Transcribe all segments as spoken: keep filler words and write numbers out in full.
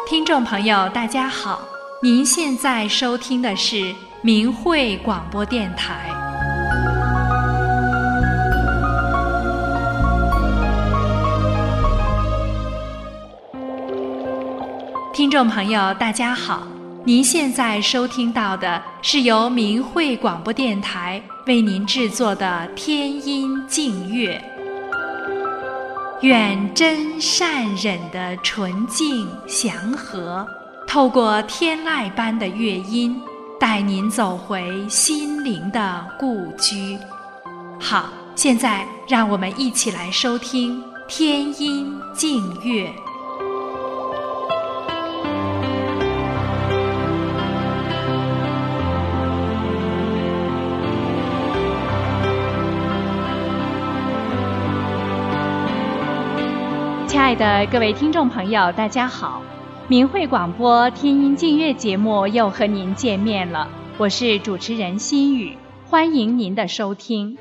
听众朋友大家好，您现在收听的是明慧广播电台。听众朋友大家好，您现在收听到的是由明慧广播电台为您制作的天音净乐。愿真善忍的纯净祥和，透过天籁般的乐音，带您走回心灵的故居。好，现在让我们一起来收听天音净乐。亲爱的各位听众朋友大家好，明慧广播天音净乐节目又和您见面了，我是主持人心雨，欢迎您的收听。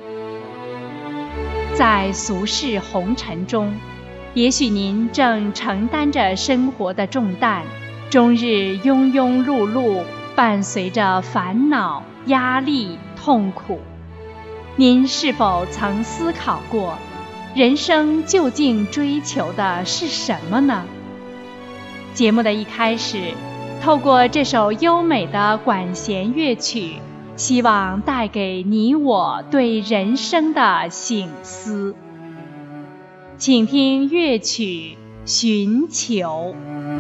在俗世红尘中，也许您正承担着生活的重担，终日庸庸碌碌，伴随着烦恼、压力、痛苦。您是否曾思考过，人生究竟追求的是什么呢？节目的一开始，透过这首优美的管弦乐曲，希望带给你我对人生的省思。请听乐曲《寻求》。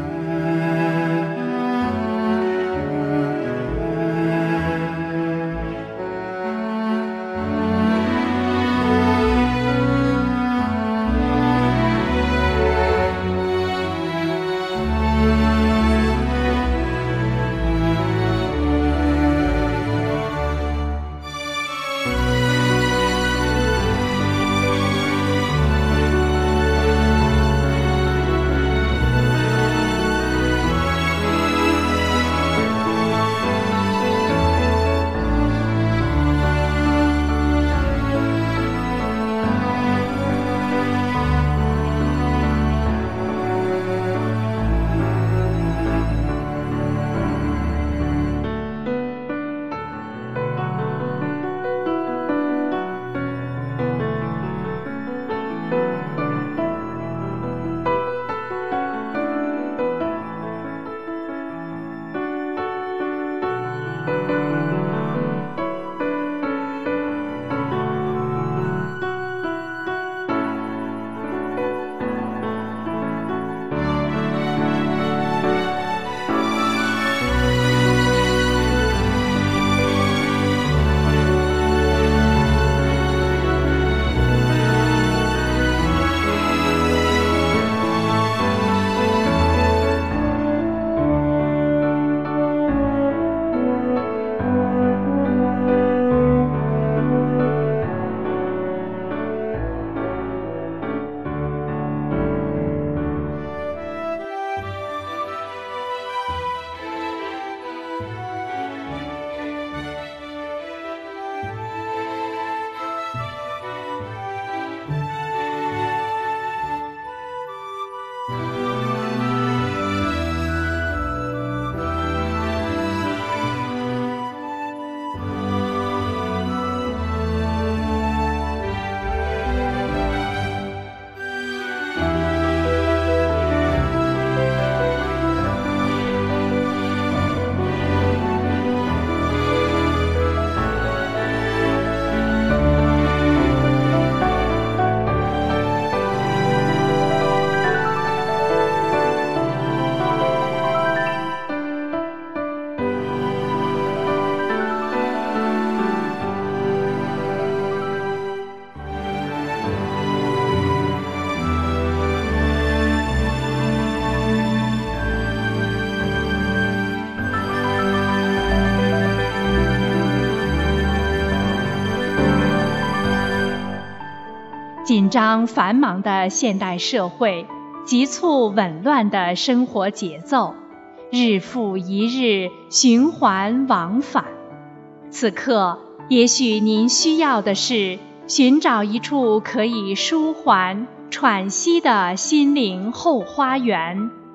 紧张繁忙的现代社会，急促紊乱的生活节奏，日复一日循环往返。此刻，也许您需要的是寻找一处可以舒缓、喘息的心灵后花园，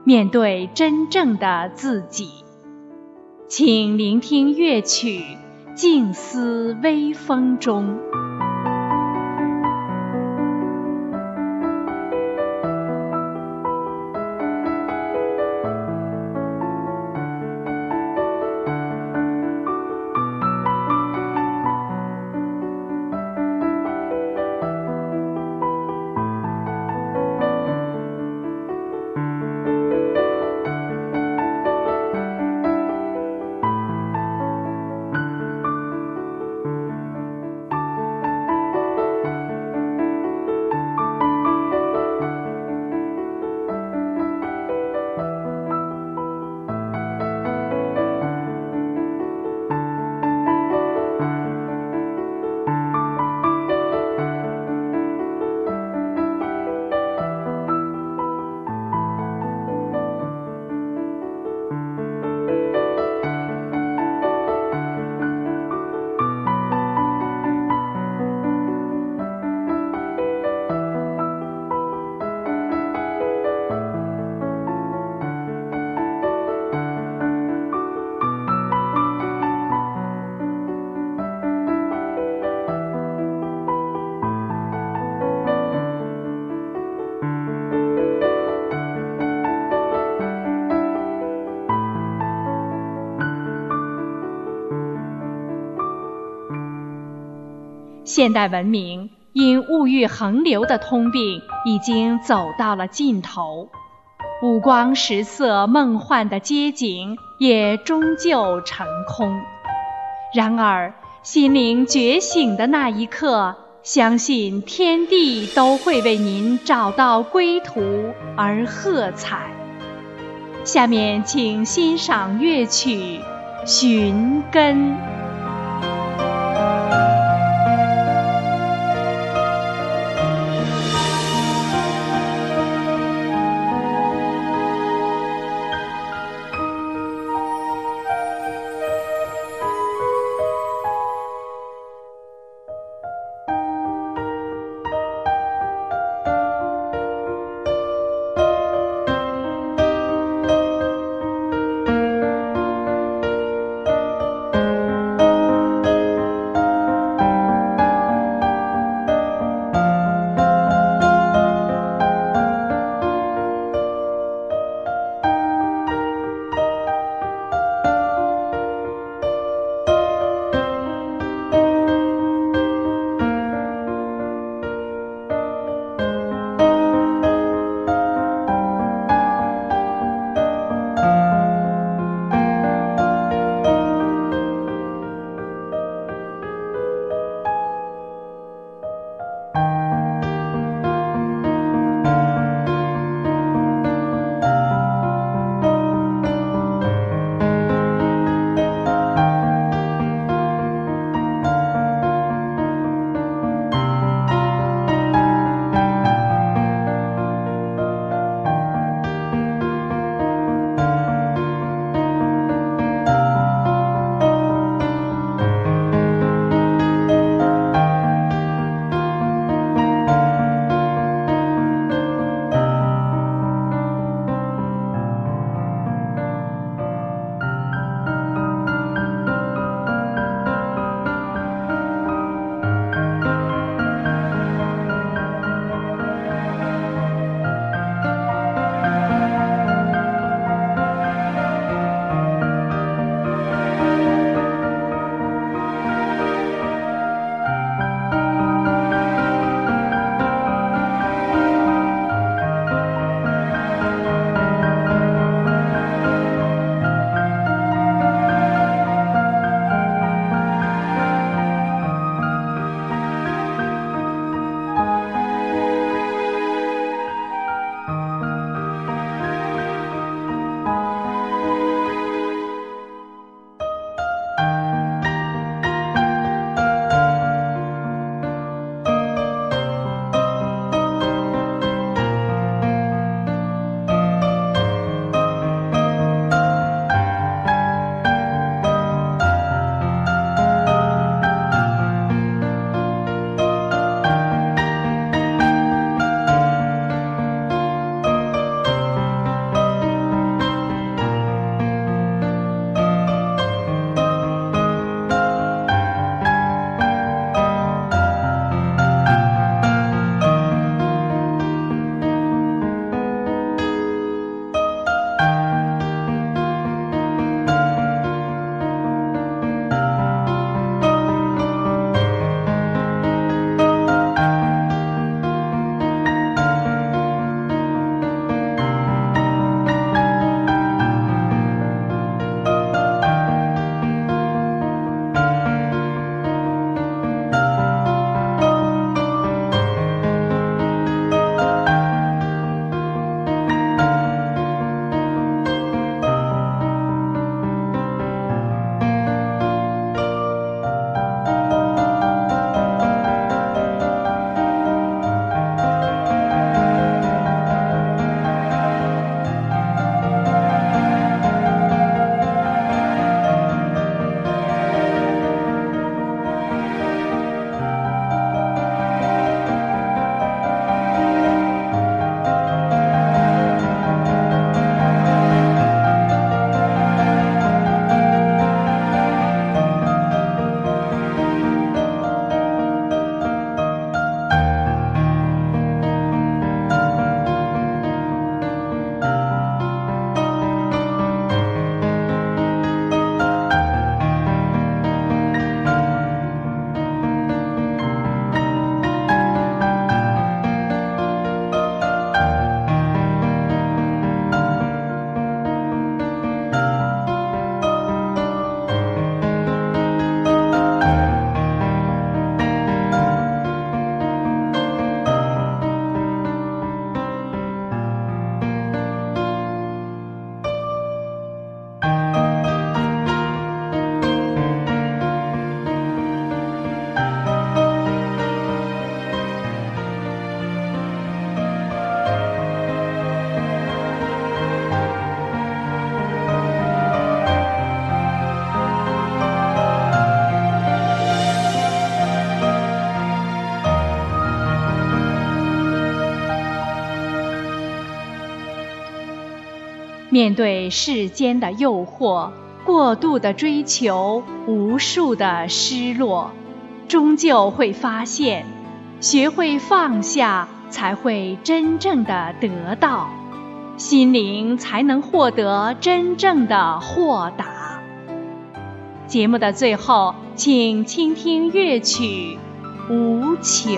面对真正的自己。请聆听乐曲，静思微风中。现代文明因物欲横流的通病已经走到了尽头，五光十色梦幻的街景也终究成空。然而，心灵觉醒的那一刻，相信天地都会为您找到归途而喝彩。下面请欣赏乐曲《寻根》。 面对世间的诱惑，过度的追求，无数的失落，终究会发现，学会放下，才会真正的得到，心灵才能获得真正的豁达。节目的最后，请倾听乐曲《无求》。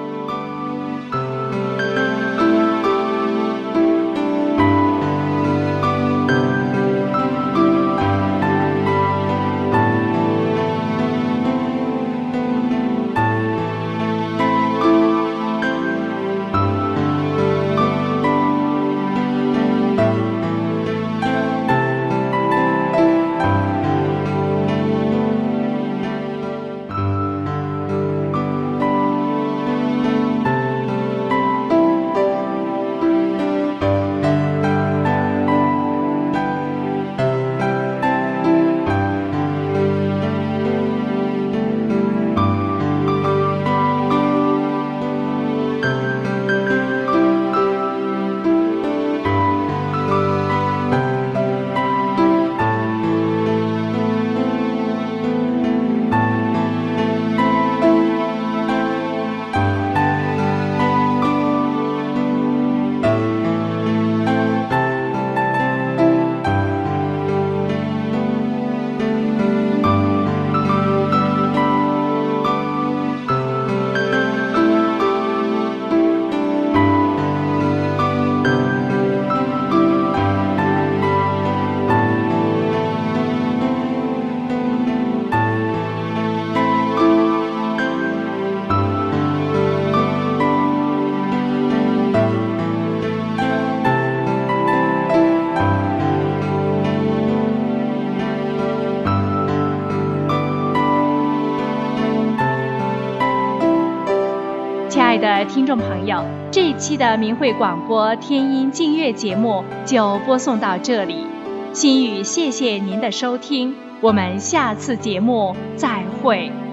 亲爱的听众朋友，这一期的明慧广播天音净乐节目就播送到这里。心语谢谢您的收听，我们下次节目再会。